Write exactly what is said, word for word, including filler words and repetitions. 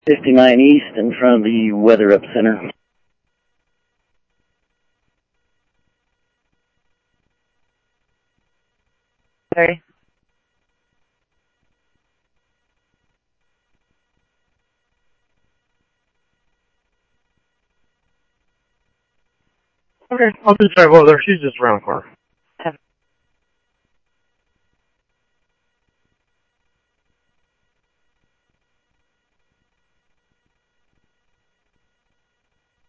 fifty-nine East in front of the Weather Up Center. Sorry. Okay, I'll just drive over there. She's just around the corner.